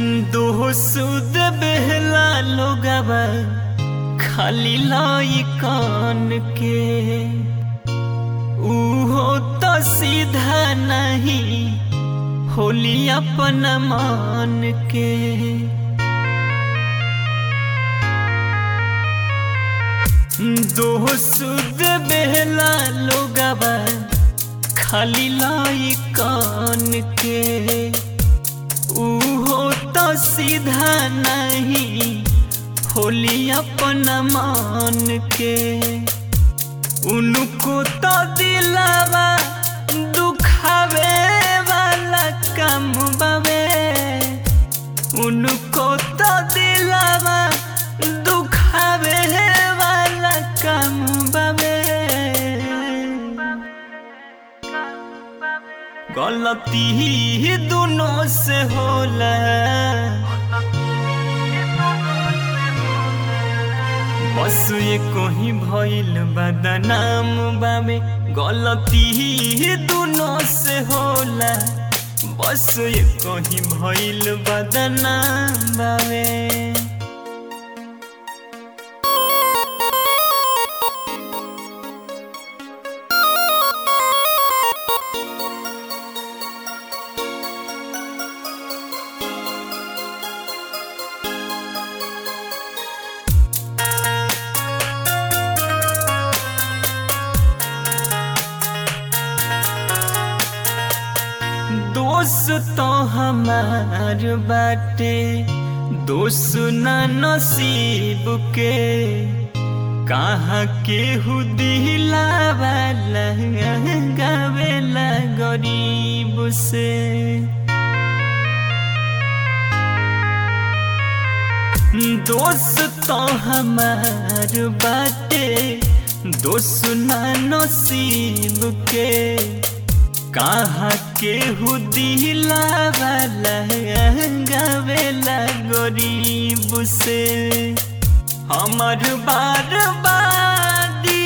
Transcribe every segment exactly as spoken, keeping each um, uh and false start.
दोसुद बेहला लोगवा खाली लाई कान के उहो तो सीधा नहीं होली अपन मान के। दोसुद बेहला लोगवा खाली लाई कान के उहो तो सीधा नहीं होली अपन मान के। उनको तो दिलावा दुखावे वाला काम बावे, उनको तो दिलावा दुखावे वाला काम बावे। गलती ही दोनों से होला, बस ये कोही भइल बदनाम बावे। गलती ही दोनों से होला, बस ये कोही भइल बदनाम बावे। दोस्त तो हमार बाटे दोष ना नसीब के, कहाँ केहू दिलावा लगावेला गरीब से। दोस्त तो हमार बाटे दोष ना नसीब के, कहाँ केहू दिलावा लगावेला गरीब से। हमार बर्बादी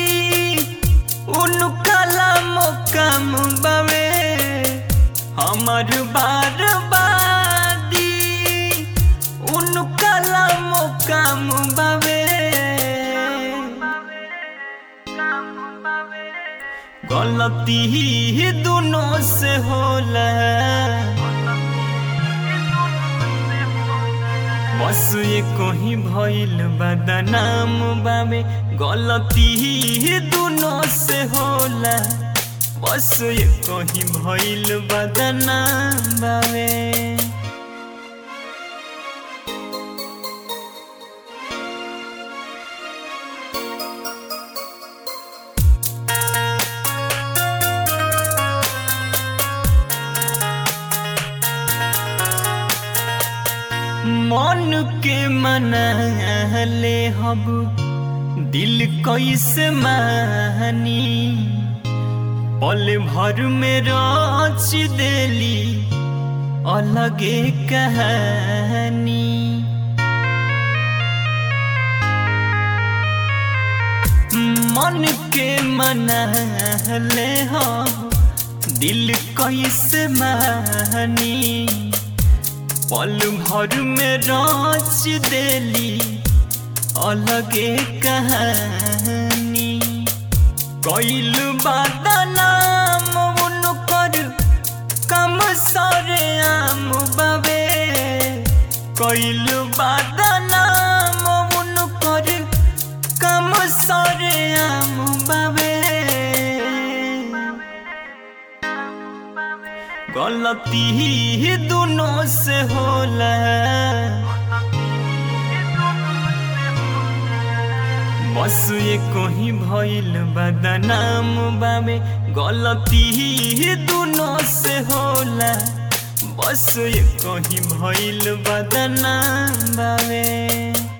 उनका मौकाम बावे, हमार बर्बादी उनका मौकाम बावे। गलती ही दोनों से होला, बस ये कोही भइल बदनाम बावे। गलती ही दोनों से होला, बस ये कोही भइल बदनाम बावे। मन के मना ले हब दिल कैसे मानी, पल भर में रच देली अलगे कहानी। मन के मना ले हब दिल कैसे मानी, पल भर में रच देली अलगे कहानी। कइल बदनाम उनकर कम सरे आम बावे, कइल बदनाम उनकर कम सरे आम बावे। गलती ही दोनों से होला, बस ये कोही भइल बदनाम बावे। गलती ही दोनों से होला, बस ये कोही भइल बदनाम बावे।